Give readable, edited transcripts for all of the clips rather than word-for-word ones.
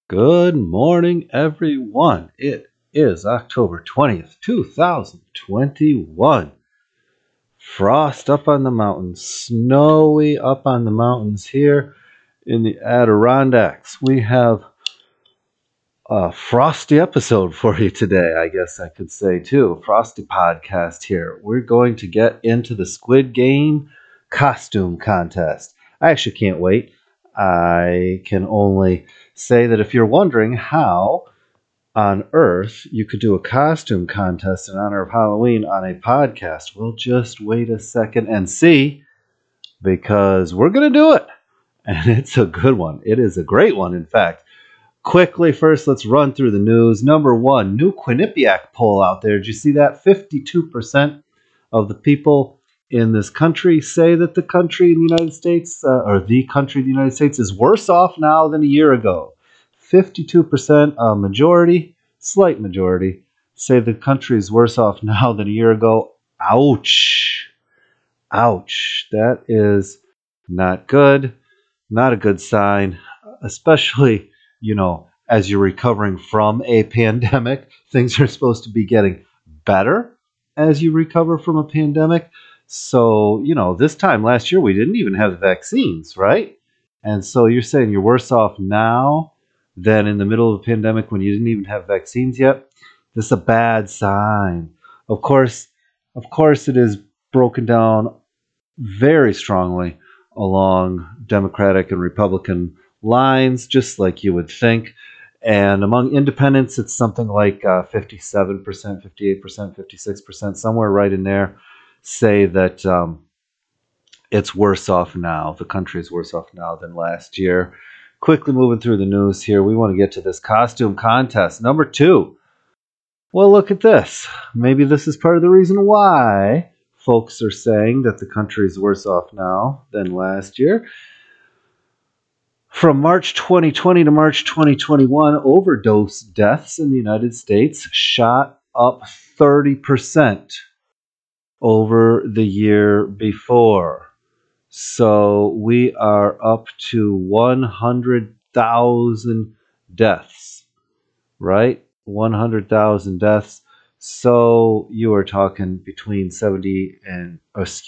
Good morning, everyone. It is October 20th, 2021. Frost up on the mountains, snowy up on the mountains here in the Adirondacks. We have a frosty episode for you today, I guess I could say, too. A frosty podcast here. We're going to get into the Squid Game costume contest. I actually can't wait. I can only say that if you're wondering how on earth you could do a costume contest in honor of Halloween on a podcast, well, just wait a second and see, because we're going to do it. And it's a good one. It is a great one, in fact. Quickly, first, let's run through the news. Number one, new Quinnipiac poll out there. Did you see that? 52% of the people in this country say that the country in the United States, or the country of the United States, is worse off now than a year ago. 52%, a majority, slight majority, say the country is worse off now than a year ago. Ouch. Ouch. That is not good. Not a good sign, especially, as you're recovering from a pandemic. Things are supposed to be getting better as you recover from a pandemic. So, this time last year, we didn't even have the vaccines, right? And so you're saying you're worse off now than in the middle of a pandemic when you didn't even have vaccines yet? This is a bad sign. Of course, it is broken down very strongly along Democratic and Republican lines, just like you would think. And among independents, it's something like 57%, 58%, 56%, somewhere right in there, say that it's worse off now. The country is worse off now than last year. Quickly moving through the news here, we want to get to this costume contest. Number two. Well, look at this. Maybe this is part of the reason why folks are saying that the country is worse off now than last year. From March 2020 to March 2021, overdose deaths in the United States shot up 30% over the year before. So we are up to 100,000 deaths, right? 100,000 deaths. So you are talking between 20 and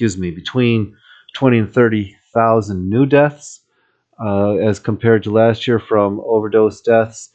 30,000 new deaths as compared to last year from overdose deaths.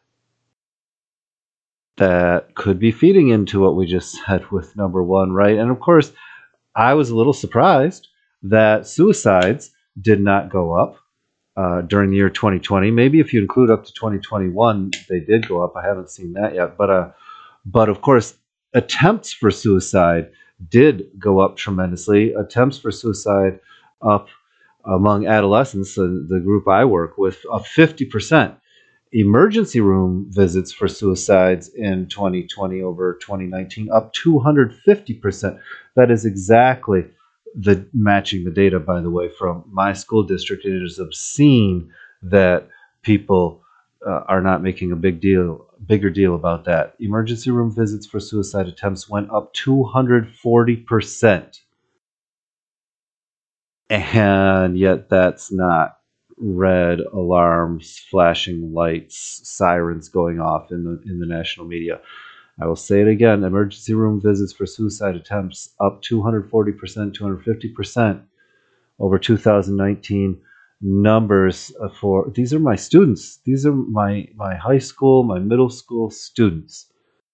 That could be feeding into what we just said with number one, right? And of course, I was a little surprised that suicides did not go up during the year 2020. Maybe if you include up to 2021, they did go up. I haven't seen that yet. But of course, attempts for suicide did go up tremendously. Attempts for suicide up among adolescents, the group I work with, up 50%. Emergency room visits for suicides in 2020 over 2019 up 250%. That is exactly the matching the data, by the way, from my school district. It is obscene that people are not making a bigger deal about that. Emergency room visits for suicide attempts went up 240%. And yet that's not red alarms, flashing lights, sirens going off in the national media. I will say it again: emergency room visits for suicide attempts up 240%, 250% over 2019 numbers. For these are my students. These are my high school, my middle school students.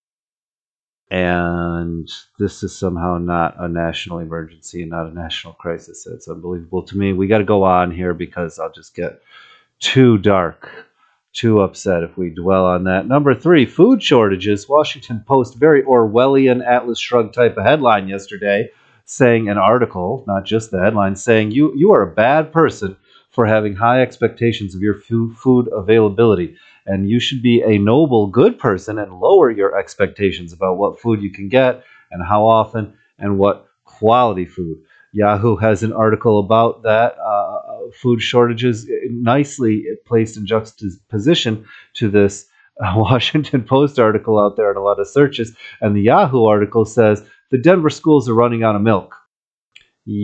And this is somehow not a national emergency and not a national crisis. It's unbelievable to me. We got to go on here because I'll just get too dark, too upset if we dwell on that. Number three, food shortages. Washington Post, very Orwellian Atlas Shrugged type of headline yesterday, saying an article, not just the headline, saying you are a bad person for having high expectations of your food availability. And you should be a noble, good person and lower your expectations about what food you can get and how often and what quality food. Yahoo has an article about that, food shortages, nicely placed in juxtaposition to this Washington Post article out there in a lot of searches. And the Yahoo article says the Denver schools are running out of milk.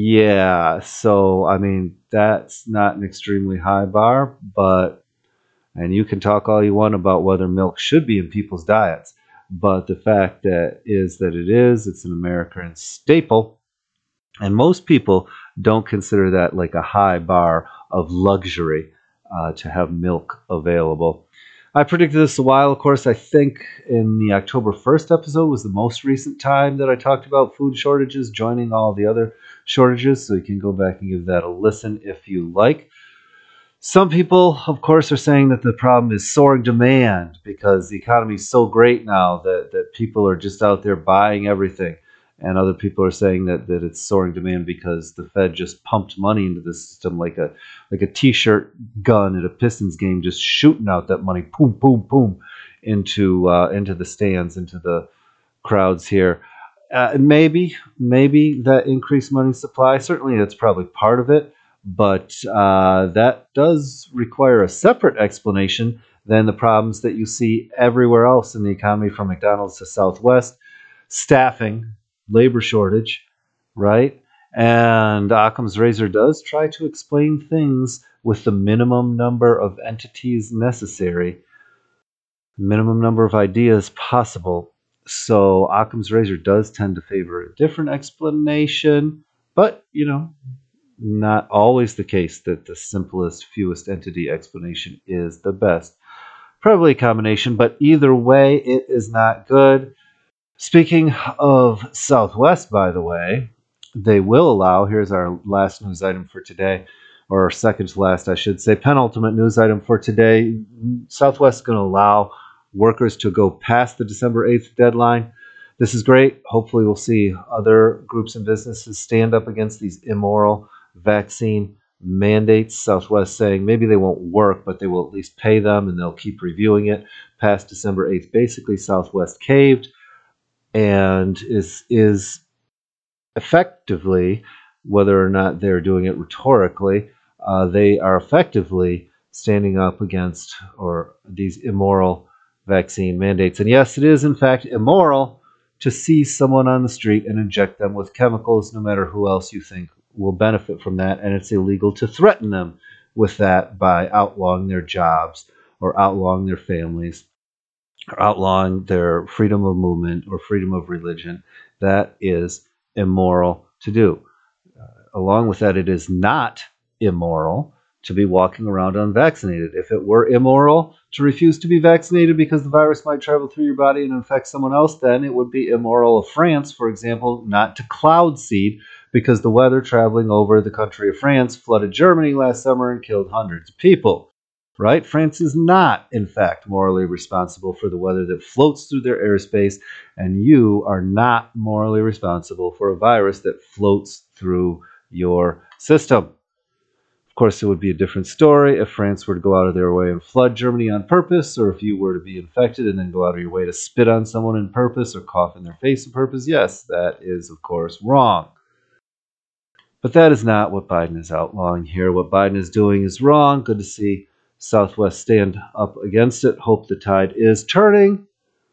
Yeah, so, I mean, that's not an extremely high bar, but And you can talk all you want about whether milk should be in people's diets, but the fact that is that it's an American staple, and most people don't consider that like a high bar of luxury to have milk available. I predicted this a while. Of course, I think in the October 1st episode was the most recent time that I talked about food shortages, joining all the other shortages. So you can go back and give that a listen if you like. Some people, of course, are saying that the problem is soaring demand because the economy is so great now that people are just out there buying everything. And other people are saying that it's soaring demand because the Fed just pumped money into the system like a t-shirt gun at a Pistons game, just shooting out that money, boom, boom, boom, into the stands, into the crowds here. Maybe that increased money supply. Certainly, that's probably part of it, but that does require a separate explanation than the problems that you see everywhere else in the economy, from McDonald's to Southwest. Staffing, labor shortage, right? And Occam's razor does try to explain things with the minimum number of entities necessary, minimum number of ideas possible. So Occam's razor does tend to favor a different explanation, but not always the case that the simplest, fewest entity explanation is the best. Probably a combination, but either way, it is not good. Speaking of Southwest, by the way, they will allow, here's our last news item for today, or second to last, I should say, penultimate news item for today. Southwest is going to allow workers to go past the December 8th deadline. This is great. Hopefully, we'll see other groups and businesses stand up against these immoral vaccine mandates. Southwest saying maybe they won't work, but they will at least pay them and they'll keep reviewing it past December 8th. Basically, Southwest caved and is effectively, whether or not they're doing it rhetorically, they are effectively standing up against or these immoral vaccine mandates. And yes, it is in fact immoral to seize someone on the street and inject them with chemicals, no matter who else you think will benefit from that. And it's illegal to threaten them with that by outlawing their jobs or outlawing their families or outlawing their freedom of movement or freedom of religion. That is immoral to do. Along with that, it is not immoral to be walking around unvaccinated. If it were immoral to refuse to be vaccinated because the virus might travel through your body and infect someone else, then it would be immoral of France, for example, not to cloud seed because the weather traveling over the country of France flooded Germany last summer and killed hundreds of people. Right? France is not, in fact, morally responsible for the weather that floats through their airspace, and you are not morally responsible for a virus that floats through your system. Of course, it would be a different story if France were to go out of their way and flood Germany on purpose, or if you were to be infected and then go out of your way to spit on someone on purpose or cough in their face on purpose. Yes, that is, of course, wrong. But that is not what Biden is outlawing here. What Biden is doing is wrong. Good to see Southwest stand up against it. Hope the tide is turning,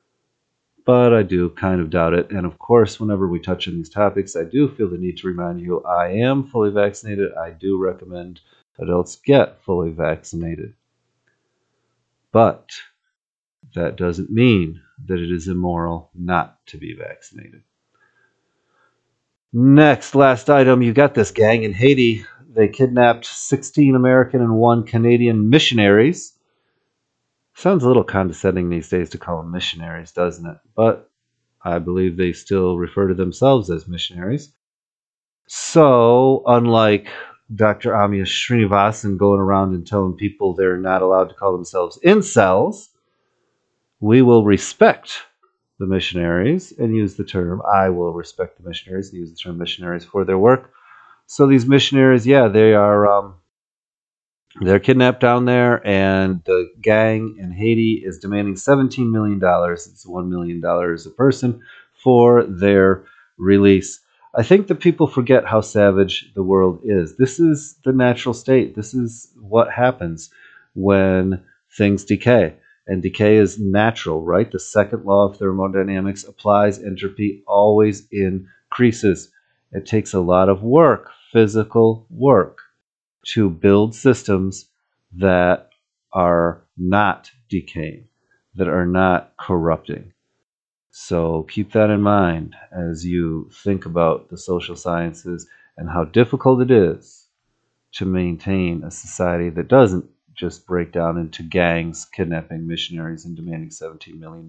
but I do kind of doubt it. And of course, whenever we touch on these topics, I do feel the need to remind you I am fully vaccinated. I do recommend adults get fully vaccinated. But that doesn't mean that it is immoral not to be vaccinated. Next, last item, you got this gang in Haiti. They kidnapped 16 American and 1 Canadian missionaries. Sounds a little condescending these days to call them missionaries, doesn't it? But I believe they still refer to themselves as missionaries. So, unlike Dr. Amya Srinivasan going around and telling people they're not allowed to call themselves incels, we will respect the missionaries and use the term, I will respect the missionaries and use the term missionaries for their work. So these missionaries, yeah, they're kidnapped down there, and the gang in Haiti is demanding $17 million. It's $1 million a person for their release. I think that people forget how savage the world is. This is the natural state. This is what happens when things decay. And decay is natural, right? The second law of thermodynamics applies. Entropy always increases. It takes a lot of work, physical work, to build systems that are not decaying, that are not corrupting. So keep that in mind as you think about the social sciences and how difficult it is to maintain a society that doesn't just break down into gangs kidnapping missionaries and demanding $17 million.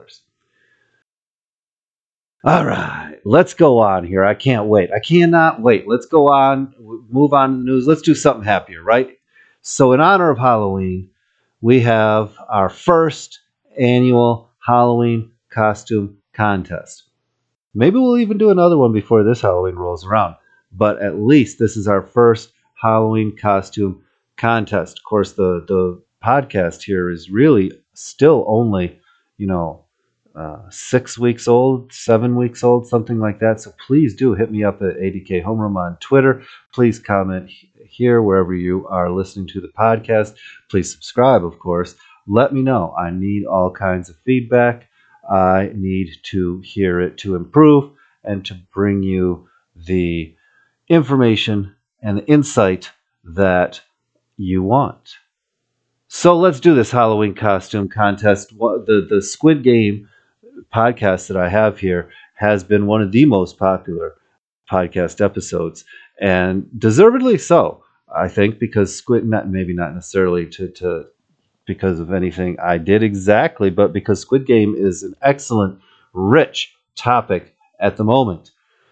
All right, let's go on here. I can't wait. I cannot wait. Let's go on, move on to the news. Let's do something happier, right? So, in honor of Halloween, we have our first annual Halloween costume contest. Maybe we'll even do another one before this Halloween rolls around, but at least this is our first Halloween costume contest. Of course, the podcast here is really still only, you know, 6 weeks old, 7 weeks old, something like that. So please do hit me up at ADK Homeroom on Twitter. Please comment here wherever you are listening to the podcast. Please subscribe, of course. Let me know. I need all kinds of feedback. I need to hear it to improve and to bring you the information and the insight that you want. So let's do this Halloween costume contest. The Squid Game podcast that I have here has been one of the most popular podcast episodes, and deservedly so, I think, because maybe not necessarily to because of anything I did exactly, but because Squid Game is an excellent, rich topic at the moment.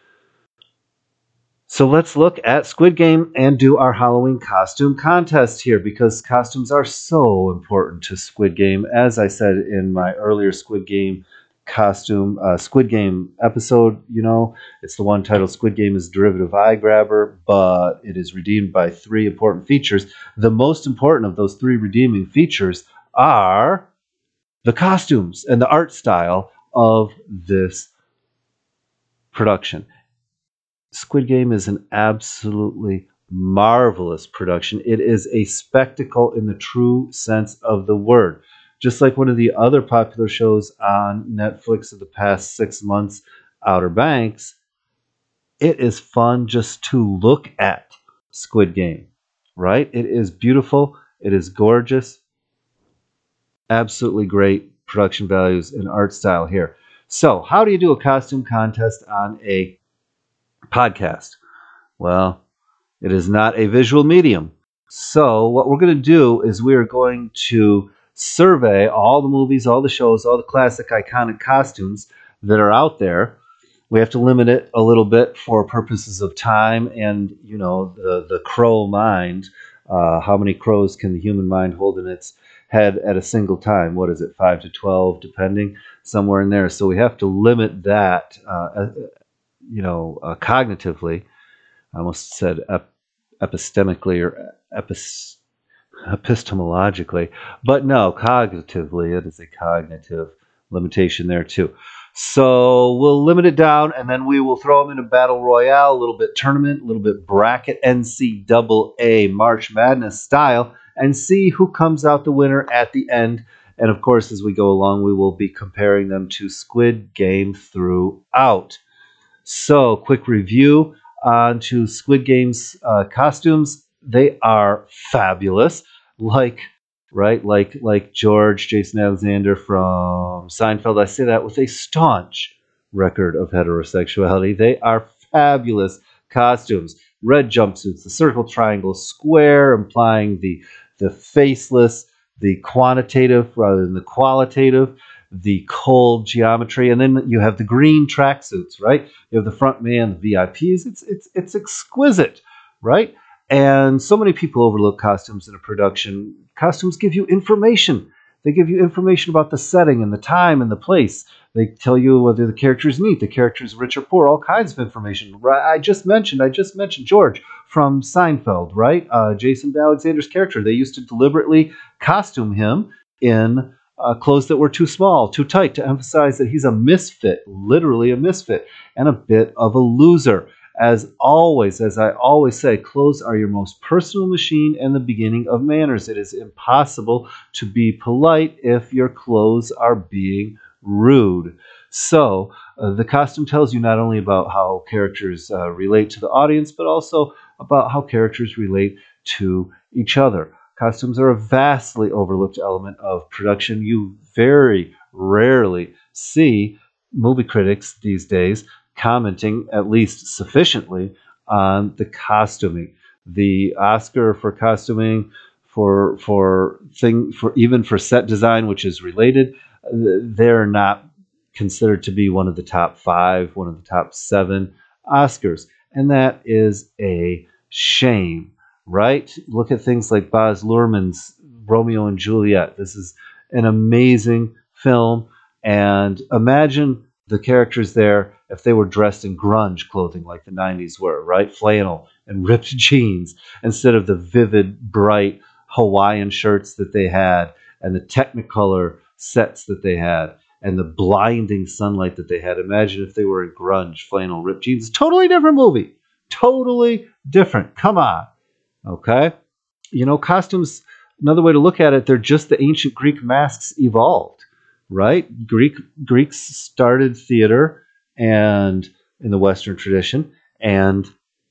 So let's look at Squid Game and do our Halloween costume contest here, because costumes are so important to Squid Game. As I said in my earlier Squid Game episode, it's the one titled Squid Game is Derivative Eye Grabber, but it is redeemed by 3 important features. The most important of those 3 redeeming features are the costumes and the art style of this production. Squid Game is an absolutely marvelous production. It is a spectacle in the true sense of the word. Just like one of the other popular shows on Netflix of the past 6 months, Outer Banks, it is fun just to look at Squid Game, right? It is beautiful. It is gorgeous. Absolutely great production values and art style here. So, how do you do a costume contest on a podcast? Well, it is not a visual medium. So what we're going to do is we are going to survey all the movies, all the shows, all the classic iconic costumes that are out there. We have to limit it a little bit for purposes of time and, the crow mind. How many crows can the human mind hold in its head at a single time? What is it, 5 to 12, depending, somewhere in there. So we have to limit that, cognitively. I almost said epistemically or epistemologically, but no, cognitively, it is a cognitive limitation there too. So we'll limit it down, and then we will throw them in a battle royale, a little bit tournament, a little bit bracket, NCAA March Madness style, and see who comes out the winner at the end. And of course, as we go along, we will be comparing them to Squid Game throughout. So, quick review onto Squid Game's costumes. They are fabulous, like George Jason Alexander from Seinfeld. I say that with a staunch record of heterosexuality. They are fabulous costumes. Red jumpsuits, the circle, triangle, square, implying the faceless, the quantitative rather than the qualitative, the cold geometry, and then you have the green tracksuits, right? You have the front man, the VIPs. It's exquisite, right? And so many people overlook costumes in a production. Costumes give you information. They give you information about the setting and the time and the place. They tell you whether the character is neat, the character is rich or poor, all kinds of information. I just mentioned George from Seinfeld, right? Jason Alexander's character. They used to deliberately costume him in clothes that were too small, too tight, to emphasize that he's a misfit, literally a misfit, and a bit of a loser. As I always say, clothes are your most personal machine and the beginning of manners. It is impossible to be polite if your clothes are being rude. So, the costume tells you not only about how characters relate to the audience, but also about how characters relate to each other. Costumes are a vastly overlooked element of production. You very rarely see movie critics these days commenting, at least sufficiently, on the costuming. The Oscar for costuming, for even for set design, which is related, they're not considered to be one of the top five, one of the top seven Oscars, and that is a shame, right? Look at things like Baz Luhrmann's Romeo and Juliet. This is an amazing film, and imagine the characters there if they were dressed in grunge clothing like the 90s were, right? Flannel and ripped jeans instead of the vivid, bright Hawaiian shirts that they had and the Technicolor sets that they had and the blinding sunlight that they had. Imagine if they were in grunge, flannel, ripped jeans. Totally different movie. Totally different. Come on. Okay? You know, costumes, another way to look at it, they're just the ancient Greek masks evolved, right? Greeks started theater and in the Western tradition, and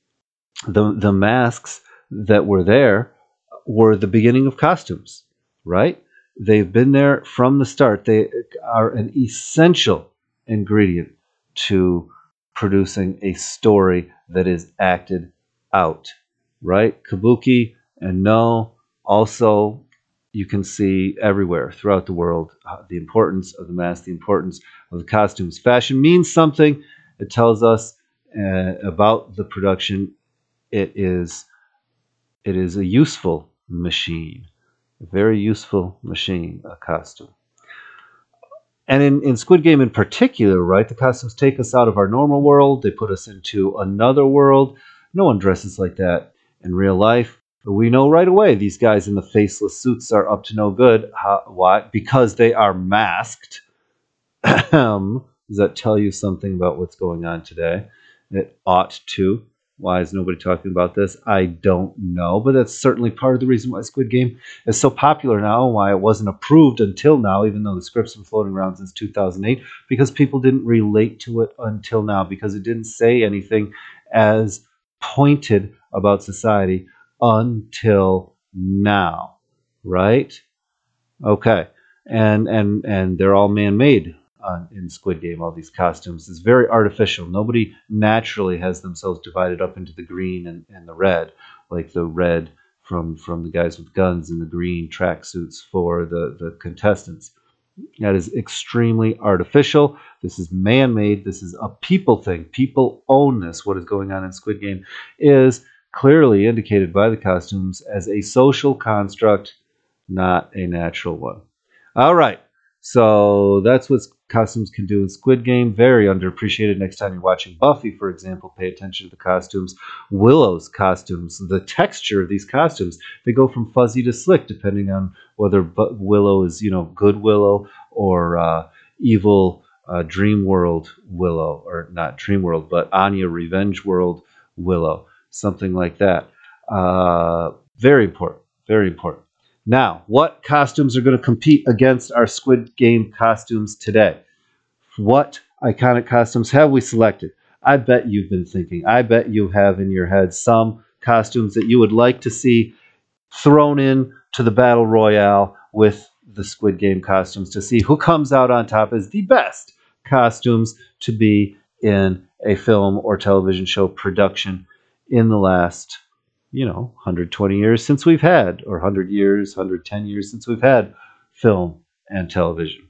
the masks that were there were the beginning of costumes, right? They've been there from the start. They are an essential ingredient to producing a story that is acted out, right? Kabuki and No also you can see everywhere throughout the world the importance of the mask, the importance of the costumes. Fashion means something. It tells us about the production. It is a useful machine, a very useful machine, a costume. And in Squid Game in particular, right, the costumes take us out of our normal world. They put us into another world. No one dresses like that in real life. But we know right away these guys in the faceless suits are up to no good. Why? Because they are masked. Does that tell you something about what's going on today? It ought to. Why is nobody talking about this? I don't know, but that's certainly part of the reason why Squid Game is so popular now and why it wasn't approved until now, even though the script's been floating around since 2008, because people didn't relate to it until now, because it didn't say anything as pointed about society until now, right? Okay, and they're all man-made in Squid Game. All these costumes is very artificial. Nobody naturally has themselves divided up into the green and the red, like the red from the guys with guns and the green tracksuits for the contestants. That is extremely artificial. This is man-made. This is a people thing. People own this. What is going on in Squid Game is clearly indicated by the costumes as a social construct, not a natural one. All right. So that's what costumes can do in Squid Game. Very underappreciated. Next time you're watching Buffy, for example, pay attention to the costumes. Willow's costumes, the texture of these costumes, they go from fuzzy to slick depending on whether Willow is, good Willow or evil Dream World Willow, or not Dream World, but Anya Revenge World Willow, something like that. Very important. Very important. Now, what costumes are going to compete against our Squid Game costumes today? What iconic costumes have we selected? I bet you've been thinking. I bet you have in your head some costumes that you would like to see thrown in to the Battle Royale with the Squid Game costumes to see who comes out on top as the best costumes to be in a film or television show production in the last 120 years since we've had, or 100 years, 110 years since we've had film and television.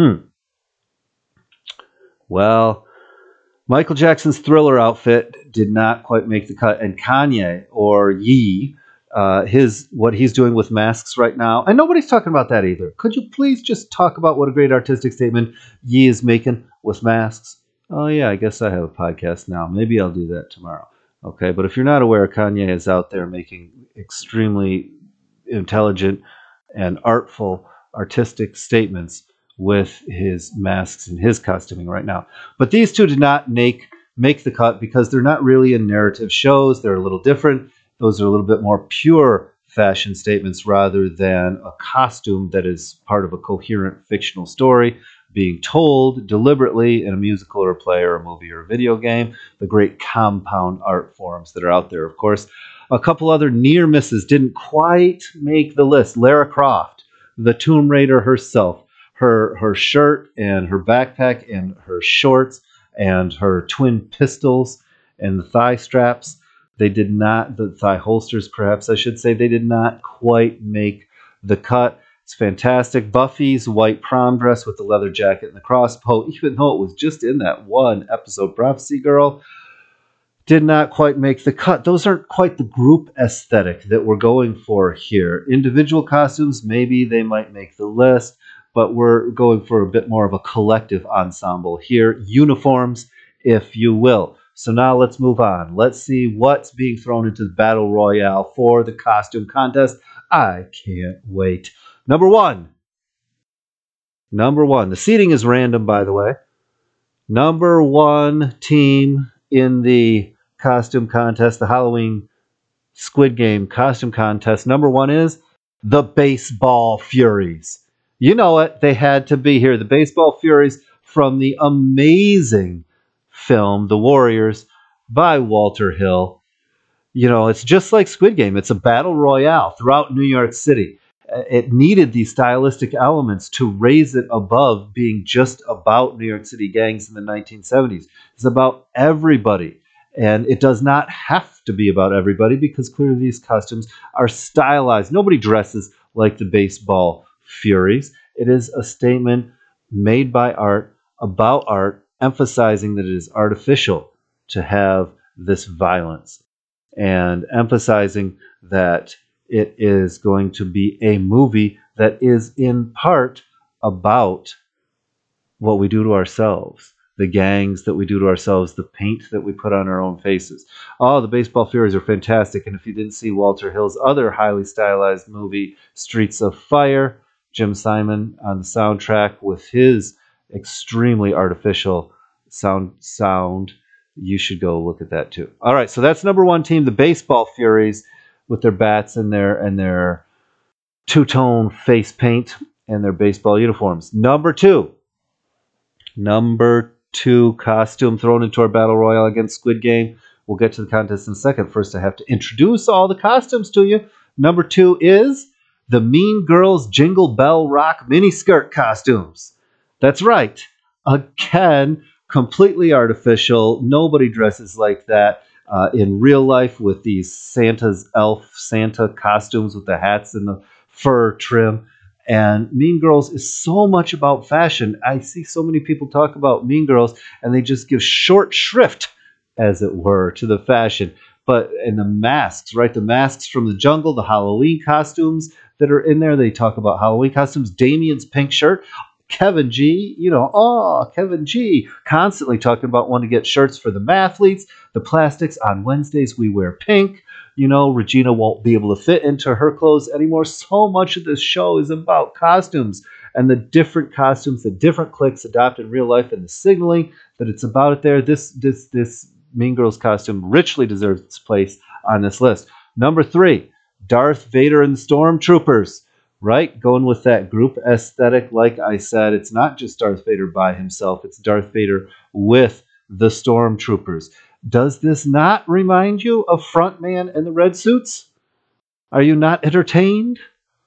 Well, Michael Jackson's Thriller outfit did not quite make the cut, and Kanye, or Ye, what he's doing with masks right now, and nobody's talking about that either. Could you please just talk about what a great artistic statement Ye is making with masks? Oh yeah, I guess I have a podcast now. Maybe I'll do that tomorrow. Okay, but if you're not aware, Kanye is out there making extremely intelligent and artful artistic statements with his masks and his costuming right now. But these two did not make the cut because they're not really in narrative shows. They're a little different. Those are a little bit more pure fashion statements rather than a costume that is part of a coherent fictional story being told deliberately in a musical or a play or a movie or a video game, the great compound art forms that are out there, of course. A couple other near misses didn't quite make the list. Lara Croft, the Tomb Raider herself, her shirt and her backpack and her shorts and her twin pistols and the thigh straps, they did not, the thigh holsters perhaps I should say, they did not quite make the cut. It's fantastic. Buffy's white prom dress with the leather jacket and the crossbow, even though it was just in that one episode, Prophecy Girl, did not quite make the cut. Those aren't quite the group aesthetic that we're going for here. Individual costumes, maybe they might make the list, but we're going for a bit more of a collective ensemble here. Uniforms, if you will. So now let's move on. Let's see what's being thrown into the Battle Royale for the costume contest. I can't wait. Number one. The seating is random, by the way. Number one team in the costume contest, the Halloween Squid Game costume contest. Number one is the Baseball Furies. You know it. They had to be here. The Baseball Furies from the amazing film, The Warriors, by Walter Hill. You know, it's just like Squid Game. It's a battle royale throughout New York City. It needed these stylistic elements to raise it above being just about New York City gangs in the 1970s. It's about everybody. And it does not have to be about everybody because clearly these costumes are stylized. Nobody dresses like the Baseball Furies. It is a statement made by art, about art, emphasizing that it is artificial to have this violence and emphasizing that it is going to be a movie that is in part about what we do to ourselves, the gangs that we do to ourselves, the paint that we put on our own faces. Oh, the Baseball Furies are fantastic. And if you didn't see Walter Hill's other highly stylized movie, Streets of Fire, Jim Simon on the soundtrack with his extremely artificial sound, you should go look at that too. All right, so that's number one team, the Baseball Furies, with their bats and their two-tone face paint and their baseball uniforms. Number two costume thrown into our battle royale against Squid Game. We'll get to the contest in a second. First, I have to introduce all the costumes to you. Number two is the Mean Girls Jingle Bell Rock miniskirt costumes. That's right. Again, completely artificial. Nobody dresses like that in real life with these Santa costumes with the hats and the fur trim. And Mean Girls is so much about fashion. I see so many people talk about Mean Girls and they just give short shrift, as it were, to the fashion. But and the masks, right? The masks from the jungle, the Halloween costumes that are in there. They talk about Halloween costumes. Damien's pink shirt. Kevin G, Kevin G, constantly talking about wanting to get shirts for the mathletes. The plastics on Wednesdays, we wear pink. Regina won't be able to fit into her clothes anymore. So much of this show is about costumes and the different costumes that different cliques adopt in real life and the signaling that it's about it there. This Mean Girls costume richly deserves its place on this list. Number three, Darth Vader and the Stormtroopers. Right? Going with that group aesthetic, like I said, it's not just Darth Vader by himself. It's Darth Vader with the Stormtroopers. Does this not remind you of Frontman and the red suits? Are you not entertained?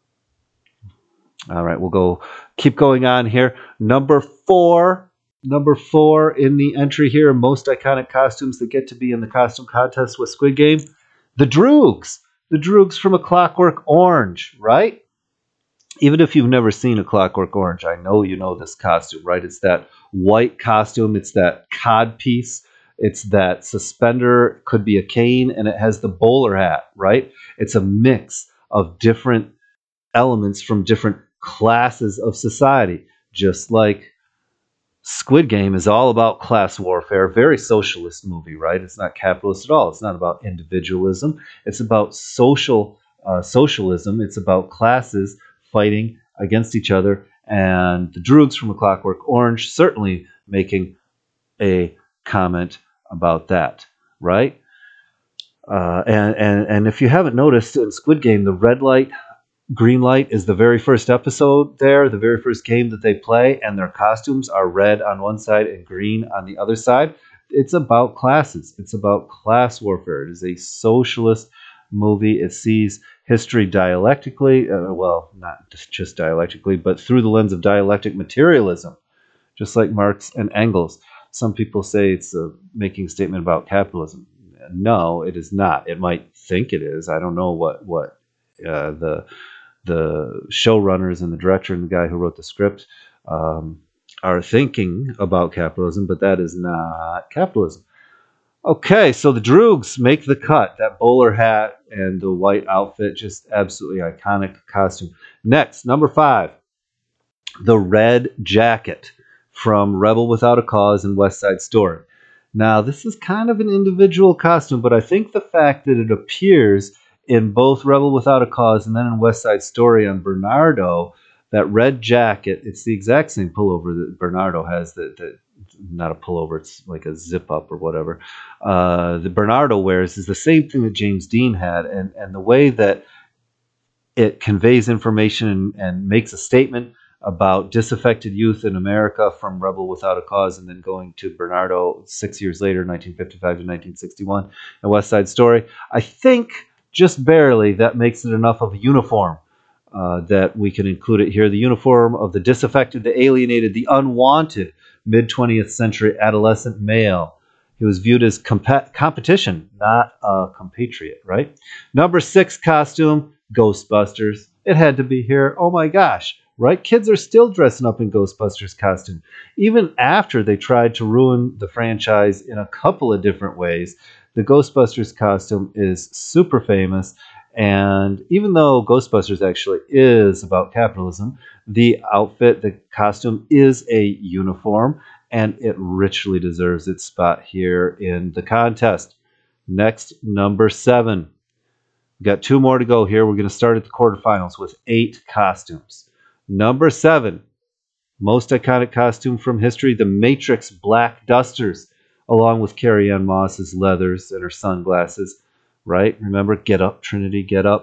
All right, we'll keep going on here. Number four in the entry here, most iconic costumes that get to be in the costume contest with Squid Game, the Droogs. The Droogs from A Clockwork Orange, right? Even if you've never seen A Clockwork Orange, I know you know this costume, right? It's that white costume. It's that cod piece. It's that suspender. Could be a cane, and it has the bowler hat, right? It's a mix of different elements from different classes of society, just like Squid Game is all about class warfare. Very socialist movie, right? It's not capitalist at all. It's not about individualism. It's about socialism. It's about classes fighting against each other, and the Droogs from A Clockwork Orange certainly making a comment about that, right? And if you haven't noticed in Squid Game, the red light, green light is the very first episode there, the very first game that they play, and their costumes are red on one side and green on the other side. It's about classes. It's about class warfare. It is a socialist movie. It sees history dialectically, well, not just dialectically, but through the lens of dialectic materialism, just like Marx and Engels. Some people say it's making a statement about capitalism. No, it is not. It might think it is. I don't know what the showrunners and the director and the guy who wrote the script are thinking about capitalism, but that is not capitalism. Okay, so the Droogs make the cut. That bowler hat and the white outfit, just absolutely iconic costume. Next, number 5, the red jacket from Rebel Without a Cause and West Side Story. Now, this is kind of an individual costume, but I think the fact that it appears in both Rebel Without a Cause and then in West Side Story on Bernardo, that red jacket, it's the exact same pullover that Bernardo has, that not a pullover, it's like a zip up or whatever. The Bernardo wears is the same thing that James Dean had, and the way that it conveys information and makes a statement about disaffected youth in America from Rebel Without a Cause and then going to Bernardo 6 years later, 1955 to 1961, and West Side Story. I think just barely that makes it enough of a uniform that we can include it here. The uniform of the disaffected, the alienated, the unwanted mid-20th century adolescent male. He was viewed as competition, not a compatriot, right? Number 6 costume, Ghostbusters. It had to be here. Oh my gosh, right? Kids are still dressing up in Ghostbusters costume. Even after they tried to ruin the franchise in a couple of different ways, the Ghostbusters costume is super famous. And even though Ghostbusters actually is about capitalism, the outfit, the costume is a uniform, and it richly deserves its spot here in the contest. Next, number 7. We've got 2 more to go here. We're going to start at the quarterfinals with 8 costumes. Number 7, most iconic costume from history, the Matrix Black Dusters, along with Carrie-Anne Moss's leathers and her sunglasses, right? Remember, get up, Trinity, get up.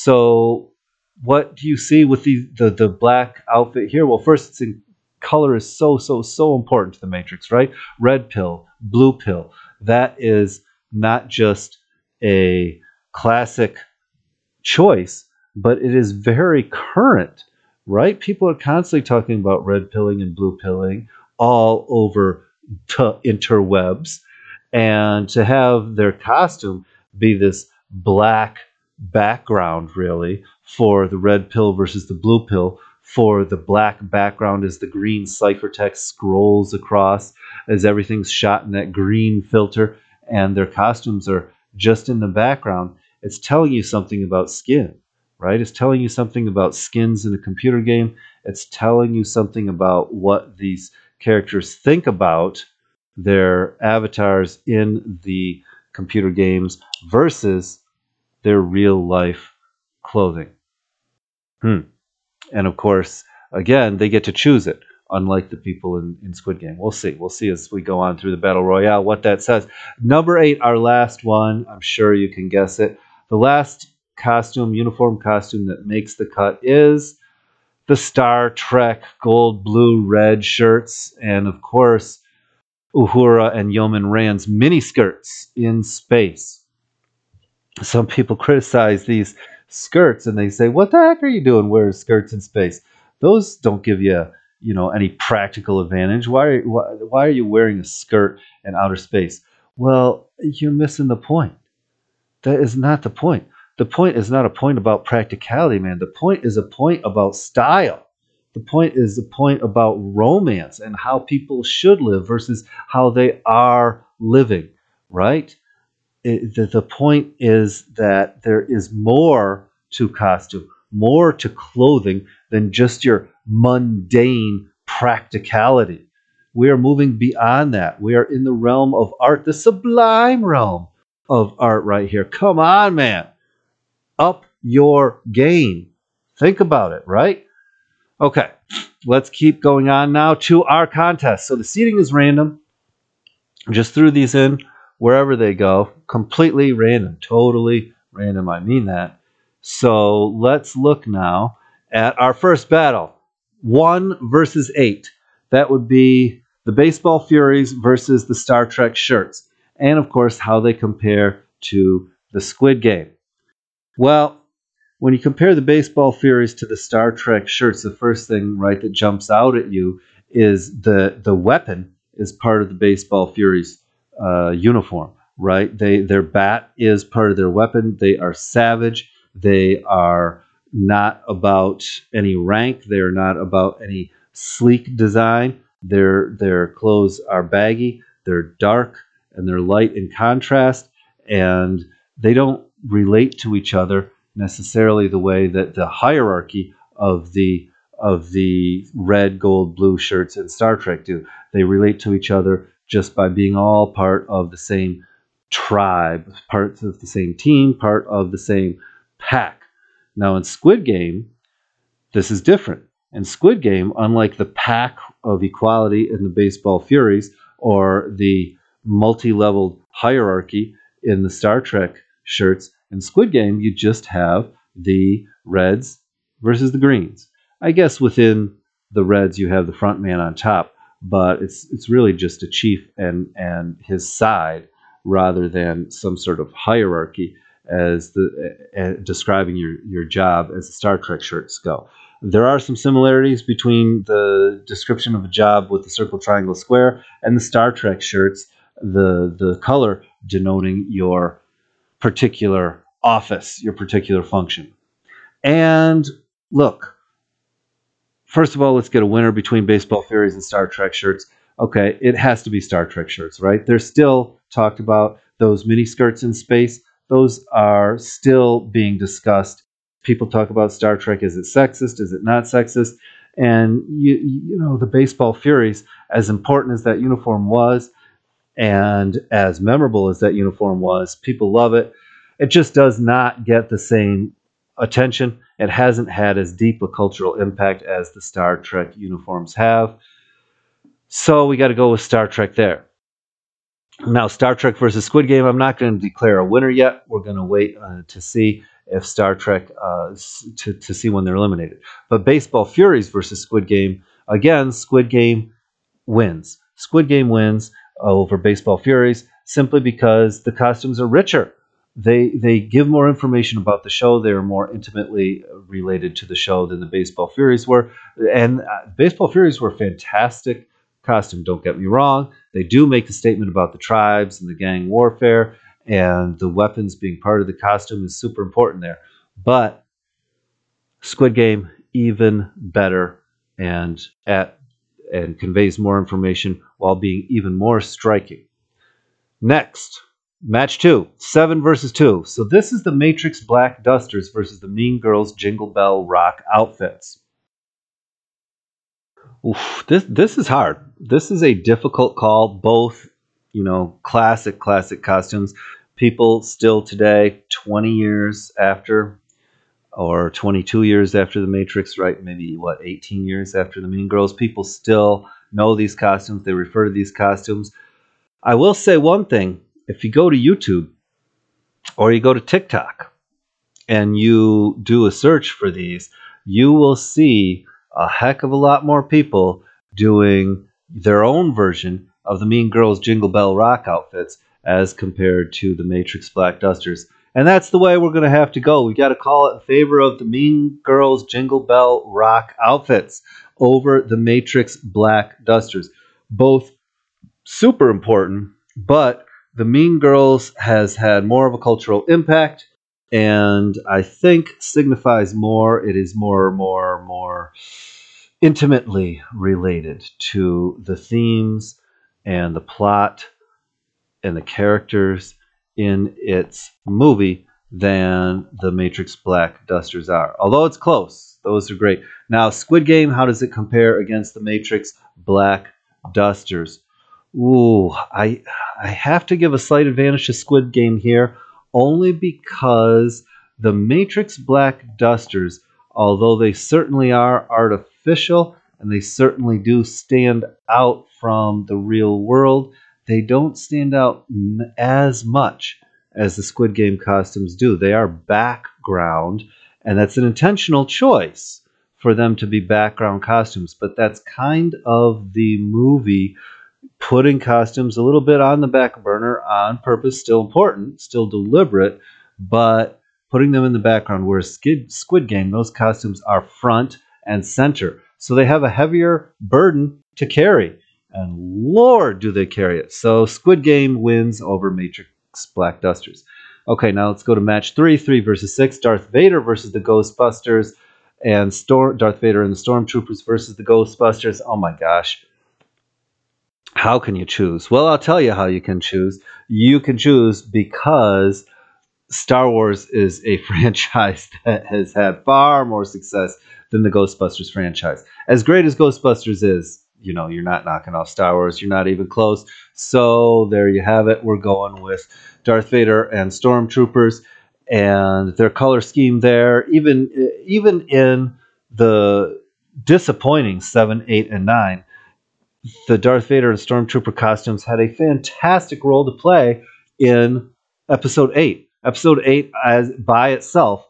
So what do you see with the black outfit here? Well, first, it's in color is so important to the Matrix, right? Red pill, blue pill. That is not just a classic choice, but it is very current, right? People are constantly talking about red pilling and blue pilling all over the interwebs, and to have their costume be this black background, really, for the red pill versus the blue pill. For the black background as the green ciphertext scrolls across, as everything's shot in that green filter, and their costumes are just in the background. It's telling you something about skin, right? It's telling you something about skins in a computer game. It's telling you something about what these characters think about their avatars in the computer games versus their real life clothing. And of course, again, they get to choose it, unlike the people in Squid Game. We'll see. We'll see as we go on through the Battle Royale what that says. Number 8, our last one. I'm sure you can guess it. The last costume, uniform costume that makes the cut is the Star Trek gold, blue, red shirts. And of course, Uhura and Yeoman Rand's miniskirts in space. Some people criticize these skirts and they say, what the heck are you doing wearing skirts in space? Those don't give you, any practical advantage. Why are you wearing a skirt in outer space? Well, you're missing the point. That is not the point. The point is not a point about practicality, man. The point is a point about style. The point is a point about romance and how people should live versus how they are living, right? The point is that there is more to costume, more to clothing than just your mundane practicality. We are moving beyond that. We are in the realm of art, the sublime realm of art right here. Come on, man. Up your game. Think about it, right? Okay, let's keep going on now to our contest. So the seating is random. Just threw these in wherever they go. Completely random. Totally random. I mean that. So let's look now at our first battle. 1 versus 8. That would be the Baseball Furies versus the Star Trek shirts. And of course, how they compare to the Squid Game. Well, when you compare the Baseball Furies to the Star Trek shirts, the first thing, right, that jumps out at you is the weapon is part of the Baseball Furies uniform, right? Their bat is part of their weapon. They are savage. They are not about any rank. They are not about any sleek design. Their clothes are baggy. They're dark and they're light in contrast, and they don't relate to each other necessarily the way that the hierarchy of the red, gold, blue shirts in Star Trek do. They relate to each other just by being all part of the same tribe, parts of the same team, part of the same pack. Now in Squid Game, this is different. In Squid Game, unlike the pack of equality in the Baseball Furies or the multi-leveled hierarchy in the Star Trek shirts, in Squid Game you just have the Reds versus the Greens. I guess within the Reds you have the front man on top, but it's really just a chief and his side rather than some sort of hierarchy as the describing your job as the Star Trek shirts go. There are some similarities between the description of a job with the circle, triangle, square, and the Star Trek shirts, the color denoting your particular office, your particular function. And look, first of all, let's get a winner between Baseball Furies and Star Trek shirts. Okay, it has to be Star Trek shirts, right? They're still talked about. Those mini skirts in space, those are still being discussed. People talk about Star Trek. Is it sexist? Is it not sexist? And you know, the Baseball Furies, as important as that uniform was, and as memorable as that uniform was, people love it. It just does not get the same attention. It hasn't had as deep a cultural impact as the Star Trek uniforms have. So we got to go with Star Trek there. Now, Star Trek versus Squid Game, I'm not going to declare a winner yet. We're going to wait to see if Star Trek, to see when they're eliminated. But Baseball Furies versus Squid Game, again, Squid Game wins. Squid Game wins over Baseball Furies simply because the costumes are richer. They give more information about the show. They are more intimately related to the show than the Baseball Furies were. And Baseball Furies were fantastic costume. Don't get me wrong. They do make a statement about the tribes and the gang warfare, and the weapons being part of the costume is super important there. But Squid Game even better and conveys more information while being even more striking. Next, match 2, 7 versus 2. So this is the Matrix Black Dusters versus the Mean Girls Jingle Bell Rock outfits. Oof, this is hard. This is a difficult call. Both, you know, classic costumes. People still today, 20 years after, or 22 years after the Matrix, right? Maybe what, 18 years after the Mean Girls, people still know these costumes. They refer to these costumes. I will say one thing: if you go to YouTube or you go to TikTok and you do a search for these, you will see a heck of a lot more people doing their own version of the Mean Girls Jingle Bell Rock outfits as compared to the Matrix Black Dusters. And that's the way we're going to have to go. We got to call it in favor of the Mean Girls Jingle Bell Rock outfits over the Matrix Black Dusters. Both super important, but the Mean Girls has had more of a cultural impact, and I think signifies more. It is more intimately related to the themes and the plot and the characters in its movie than the Matrix Black Dusters are. Although it's close, those are great. Now, Squid Game, how does it compare against the Matrix Black Dusters? Ooh, I have to give a slight advantage to Squid Game here, only because the Matrix Black Dusters, although they certainly are artificial and they certainly do stand out from the real world, they don't stand out as much as the Squid Game costumes do. They are background, and that's an intentional choice for them to be background costumes, but that's kind of the movie putting costumes a little bit on the back burner on purpose. Still important, still deliberate, but putting them in the background. Whereas Squid Game, those costumes are front and center. So they have a heavier burden to carry. And Lord, do they carry it. So Squid Game wins over Matrix Black Dusters. Okay, now let's go to match 3, 3 versus 6. Darth Vader versus the Ghostbusters. And Darth Vader and the Stormtroopers versus the Ghostbusters. Oh my gosh. How can you choose? Well, I'll tell you how you can choose. You can choose because Star Wars is a franchise that has had far more success than the Ghostbusters franchise. As great as Ghostbusters is, you know, you're not knocking off Star Wars. You're not even close. So there you have it. We're going with Darth Vader and Stormtroopers and their color scheme there. Even in the disappointing 7, 8, and 9, the Darth Vader and Stormtrooper costumes had a fantastic role to play in Episode 8. Episode 8, as by itself,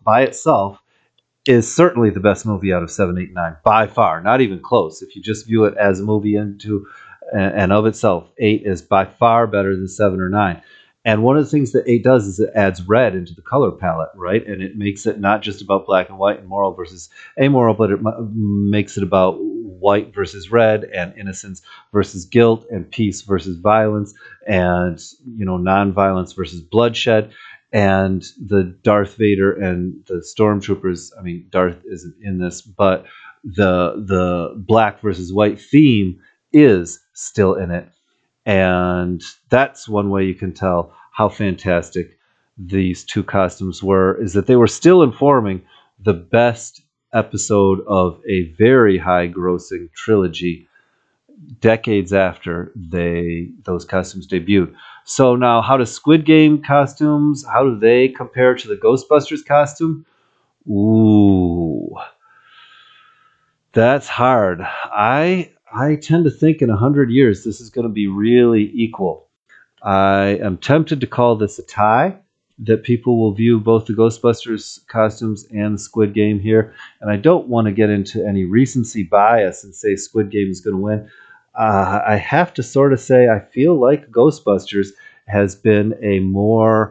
is certainly the best movie out of 7, 8, 9, by far. Not even close. If you just view it as a movie into and of itself, 8 is by far better than 7 or 9. And one of the things that 8 does is it adds red into the color palette, right? And it makes it not just about black and white and moral versus amoral, but it makes it about white versus red and innocence versus guilt and peace versus violence and, you know, non-violence versus bloodshed. And the Darth Vader and the Stormtroopers, I mean, Darth isn't in this, but the black versus white theme is still in it. And that's one way you can tell how fantastic these two costumes were, is that they were still informing the best episode of a very high grossing trilogy decades after those costumes debuted. So now, how does Squid Game costumes, how do they compare to the Ghostbusters costume? Ooh, that's hard. I tend to think in 100 years this is going to be really equal. I am tempted to call this a tie, that people will view both the Ghostbusters costumes and the Squid Game here. And I don't want to get into any recency bias and say Squid Game is going to win. I have to sort of say I feel like Ghostbusters has been a more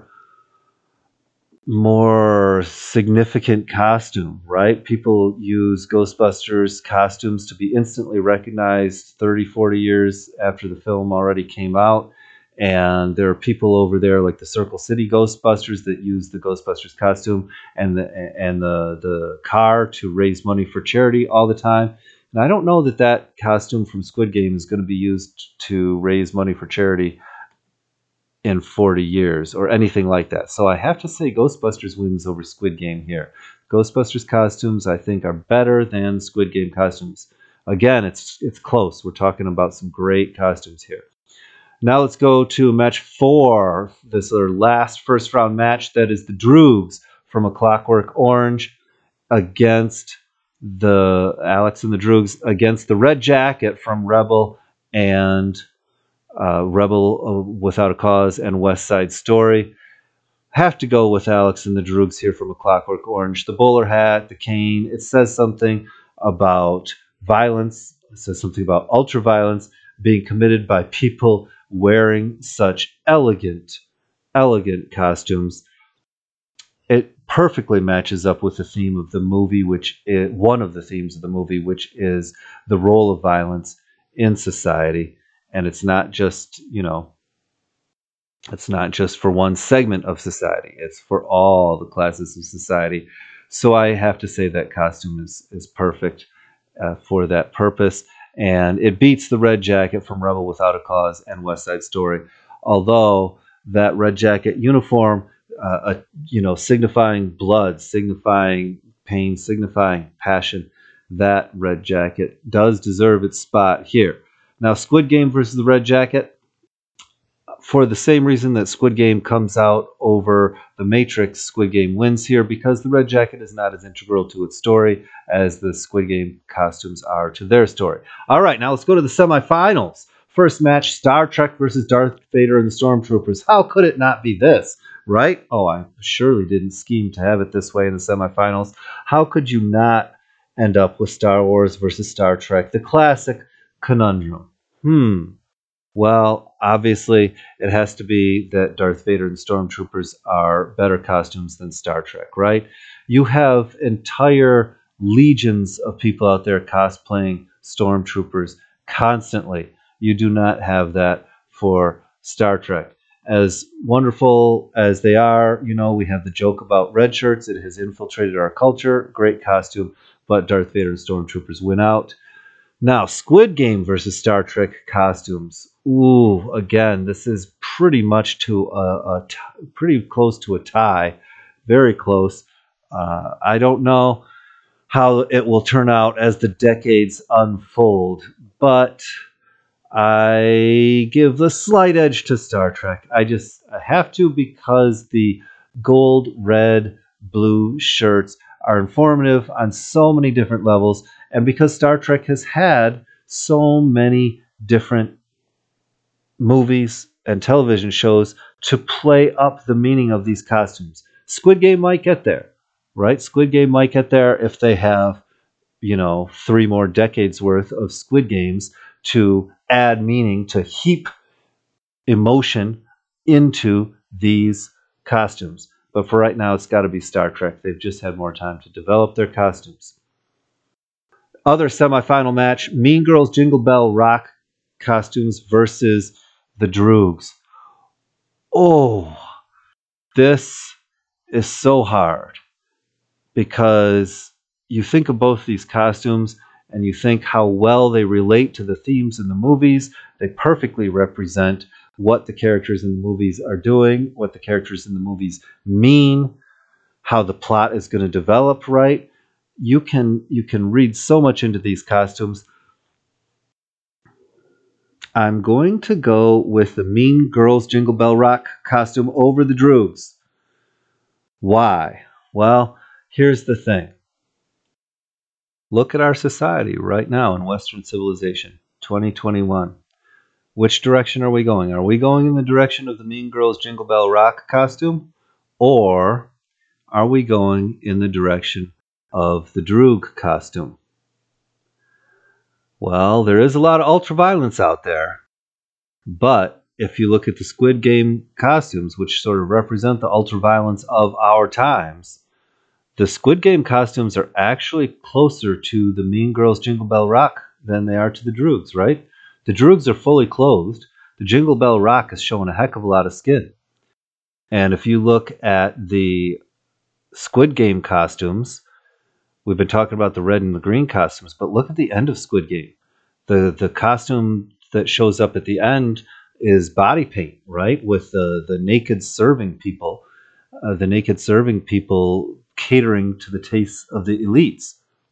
significant costume, right? People use Ghostbusters costumes to be instantly recognized 30, 40 years after the film already came out. And there are people over there like the Circle City Ghostbusters that use the Ghostbusters costume and the car to raise money for charity all the time. And I don't know that costume from Squid Game is going to be used to raise money for charity in 40 years or anything like that. So I have to say Ghostbusters wins over Squid Game here. Ghostbusters costumes, I think, are better than Squid Game costumes. Again, it's close. We're talking about some great costumes here. Now let's go to match 4. This is our last first round match. That is the Droogs from A Clockwork Orange against the Alex and the Droogs against the Red Jacket from Rebel and Rebel Without a Cause and West Side Story. Have to go with Alex and the Droogs here from A Clockwork Orange. The bowler hat, the cane, it says something about violence. It says something about ultra-violence being committed by people wearing such elegant costumes. It perfectly matches up with the theme of the movie, one of the themes of the movie, which is the role of violence in society. And it's not just, it's not just for one segment of society. It's for all the classes of society. So I have to say that costume is perfect for that purpose. And it beats the Red Jacket from Rebel Without a Cause and West Side Story. Although that Red Jacket uniform, signifying blood, signifying pain, signifying passion, that Red Jacket does deserve its spot here. Now, Squid Game versus the Red Jacket, for the same reason that Squid Game comes out over The Matrix, Squid Game wins here because the Red Jacket is not as integral to its story as the Squid Game costumes are to their story. All right, now let's go to the semifinals. First match, Star Trek versus Darth Vader and the Stormtroopers. How could it not be this, right? Oh, I surely didn't scheme to have it this way in the semifinals. How could you not end up with Star Wars versus Star Trek, the classic conundrum? Well, obviously, it has to be that Darth Vader and Stormtroopers are better costumes than Star Trek, right? You have entire legions of people out there cosplaying Stormtroopers constantly. You do not have that for Star Trek. As wonderful as they are, we have the joke about red shirts. It has infiltrated our culture. Great costume, but Darth Vader and Stormtroopers win out. Now, Squid Game versus Star Trek costumes. Ooh, again, this is pretty much pretty close to a tie, very close. I don't know how it will turn out as the decades unfold, but I give the slight edge to Star Trek. I have to because the gold, red, blue shirts are informative on so many different levels, and because Star Trek has had so many different movies and television shows to play up the meaning of these costumes. Squid Game might get there, right? Squid Game might get there if they have, 3 more decades worth of Squid Games to add meaning, to heap emotion into these costumes. But for right now, it's got to be Star Trek. They've just had more time to develop their costumes. Other semifinal match, Mean Girls Jingle Bell Rock costumes versus the Droogs. Oh, this is so hard because you think of both these costumes and you think how well they relate to the themes in the movies. They perfectly represent what the characters in the movies are doing, what the characters in the movies mean, how the plot is going to develop, right? You can read so much into these costumes. I'm going to go with the Mean Girls Jingle Bell Rock costume over the Droogs. Why? Well, here's the thing. Look at our society right now in Western civilization, 2021. Which direction are we going? Are we going in the direction of the Mean Girls Jingle Bell Rock costume? Or are we going in the direction of the Droog costume? Well, there is a lot of ultraviolence out there. But if you look at the Squid Game costumes, which sort of represent the ultraviolence of our times, the Squid Game costumes are actually closer to the Mean Girls Jingle Bell Rock than they are to the Droogs, right? The Droogs are fully clothed. The Jingle Bell Rock is showing a heck of a lot of skin. And if you look at the Squid Game costumes, we've been talking about the red and the green costumes, but look at the end of Squid Game. The costume that shows up at the end is body paint, right? With the naked serving people, catering to the tastes of the elites.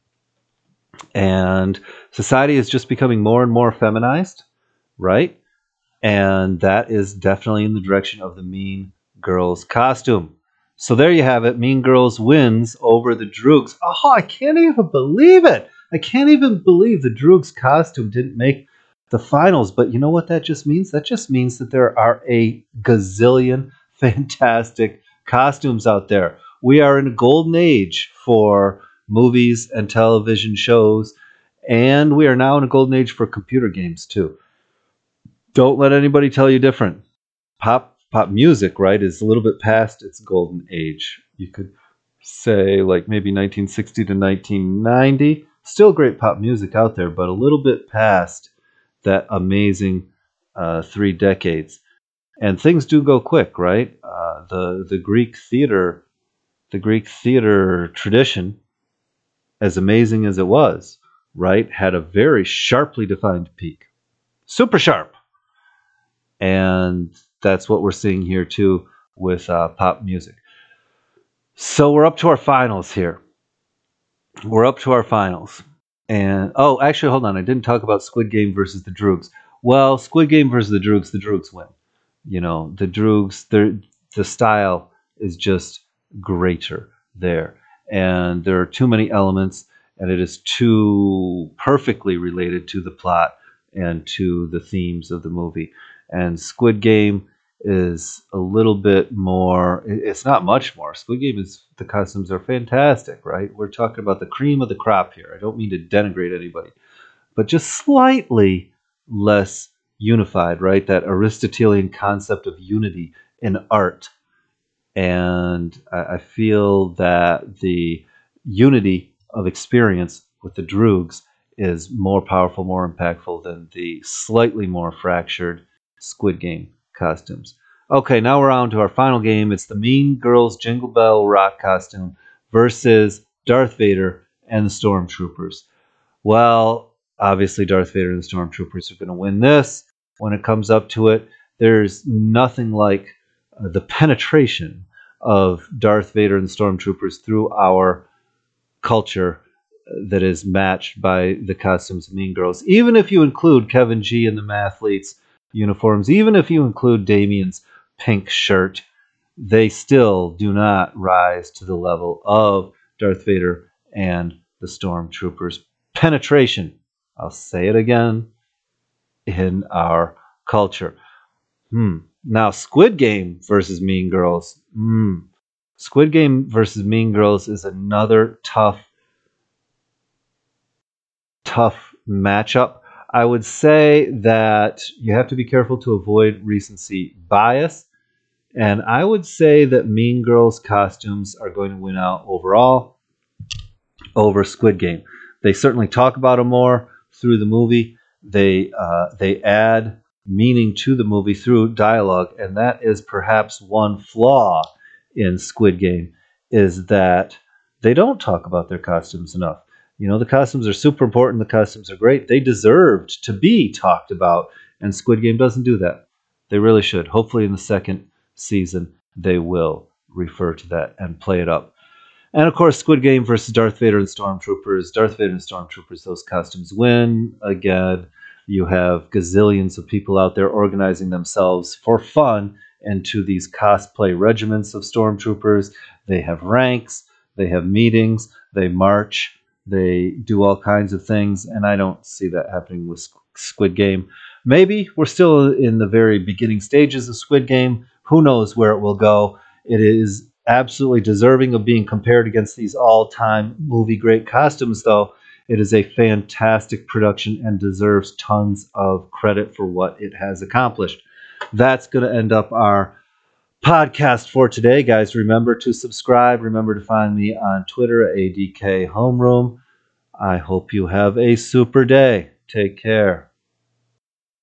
And society is just becoming more and more feminized, right? And that is definitely in the direction of the Mean Girls costume. So there you have it. Mean Girls wins over the Droogs. Oh, I can't even believe it. I can't even believe the Droogs costume didn't make the finals. But you know what that just means? That just means that there are a gazillion fantastic costumes out there. We are in a golden age for movies and television shows, and we are now in a golden age for computer games too. Don't let anybody tell you different. Pop music, right, is a little bit past its golden age. You could say like maybe 1960 to 1990. Still great pop music out there, but a little bit past that amazing 3 decades. And things do go quick, right? The Greek theater tradition, as amazing as it was, right, had a very sharply defined peak. Super sharp. And that's what we're seeing here too with pop music. So we're up to our finals here. And actually, hold on. I didn't talk about Squid Game versus the Droogs. Well, Squid Game versus the Droogs win. The Droogs, the style is just greater there. And there are too many elements, and it is too perfectly related to the plot and to the themes of the movie. And Squid Game is a little bit more, it's not much more. Squid Game the costumes are fantastic, right? We're talking about the cream of the crop here. I don't mean to denigrate anybody, but just slightly less unified, right? That Aristotelian concept of unity in art. And I feel that the unity of experience with the Droogs is more powerful, more impactful than the slightly more fractured Squid Game costumes. Okay, now we're on to our final game. It's the Mean Girls Jingle Bell Rock costume versus Darth Vader and the Stormtroopers. Well, obviously, Darth Vader and the Stormtroopers are going to win this. When it comes up to it, there's nothing like the penetration of Darth Vader and the Stormtroopers through our culture that is matched by the costumes of Mean Girls. Even if you include Kevin G and the Mathletes uniforms, even if you include Damien's pink shirt, they still do not rise to the level of Darth Vader and the Stormtroopers. Penetration, I'll say it again, in our culture. Now, Squid Game versus Mean Girls. Squid Game versus Mean Girls is another tough matchup. I would say that you have to be careful to avoid recency bias. And I would say that Mean Girls costumes are going to win out overall over Squid Game. They certainly talk about them more through the movie. They add meaning to the movie through dialogue, and that is perhaps one flaw in Squid Game, is that they don't talk about their costumes enough. You know, the costumes are super important. The costumes are great. They deserved to be talked about, and Squid Game doesn't do that. They really should. Hopefully in the second season, they will refer to that and play it up. And of course, Squid Game versus Darth Vader and Stormtroopers. Darth Vader and Stormtroopers, those costumes win. Again, you have gazillions of people out there organizing themselves for fun into these cosplay regiments of Stormtroopers. They have ranks, they have meetings, they march, they do all kinds of things, and I don't see that happening with Squid Game. Maybe we're still in the very beginning stages of Squid Game. Who knows where it will go? It is absolutely deserving of being compared against these all-time movie great costumes, though. It is a fantastic production and deserves tons of credit for what it has accomplished. That's going to end up our podcast for today, guys. Remember to subscribe. Remember to find me on Twitter at ADK Homeroom. I hope you have a super day. Take care.